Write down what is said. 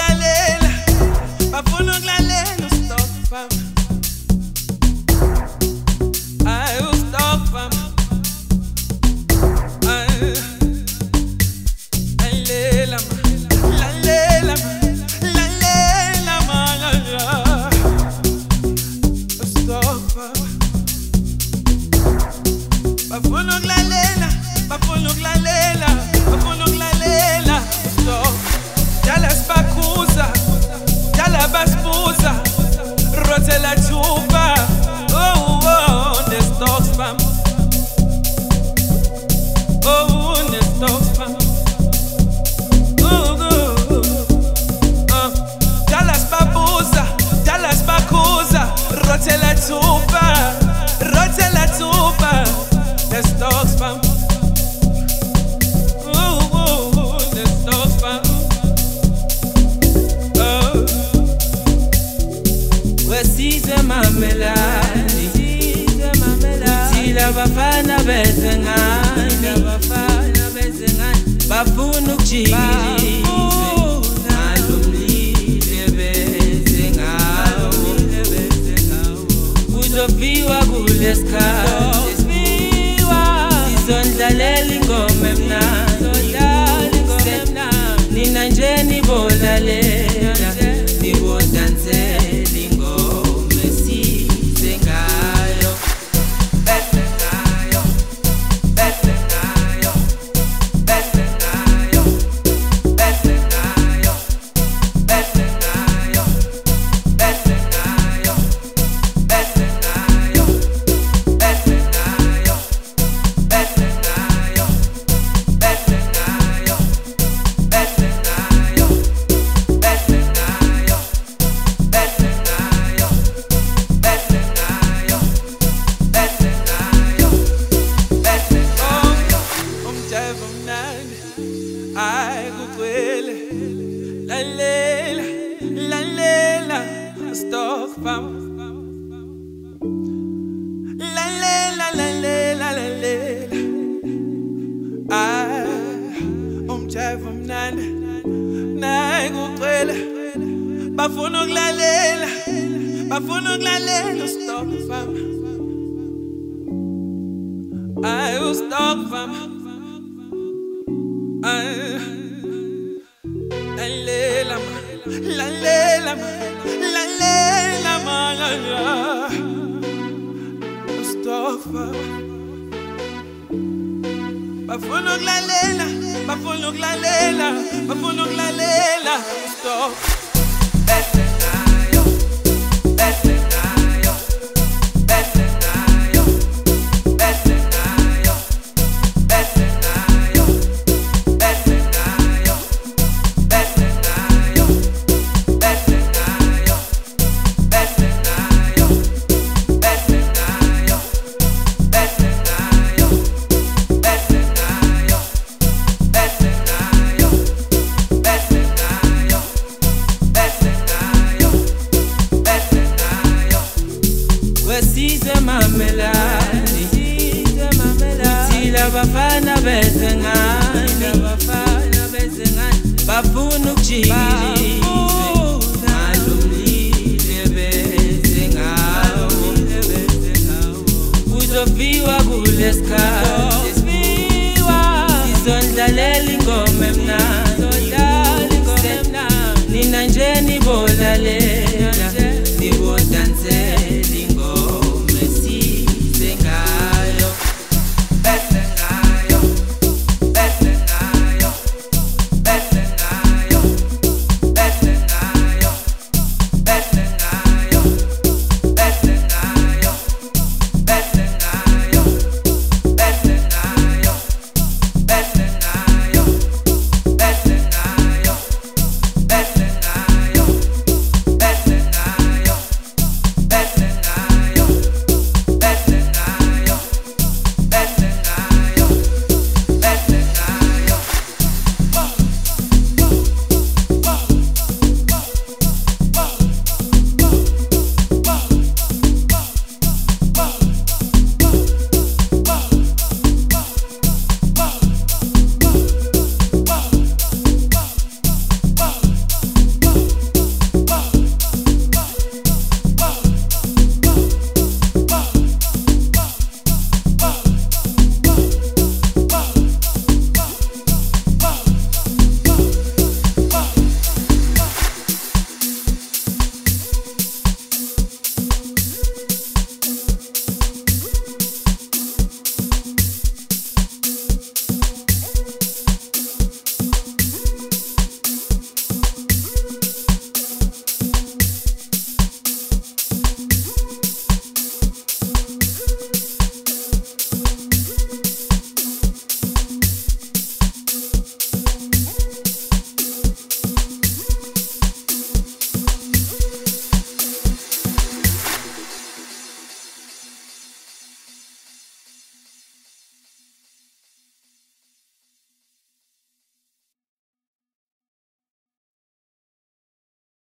ukulalela, bafuna ukulalela stop fam. Ay stop fam. La chupa, oh, oh, the stocks fam, oh, the stocks fam, Dallas babuza, Dallas bakuza, rote la chupa, the stocks fam, oh, the stocks fam. Size mamelani, Sila bafana bezengani, bafuna ukujikilizwe, ngalomlile bezengawo, kuzofiwa kulesikhathi, sizondlalela ingoma emnandi, nina nje nibolalela, nibodansela. Ay kukwele, la lela, stop fam. La lela, ay umjayivo mnandi, nay kukwele, bafuna ukulalela, stop fam. Ay stop fam. La lela ma stop fam. Bafuna ukulalela, stop. Size mamelani, Sila bafana bezengani, bafuna ukujikilizwe, ngalomlile bezengawo, kuzofiwa kulesikhathi, sizondlalela ingoma emnandi, nina nje nibolalela.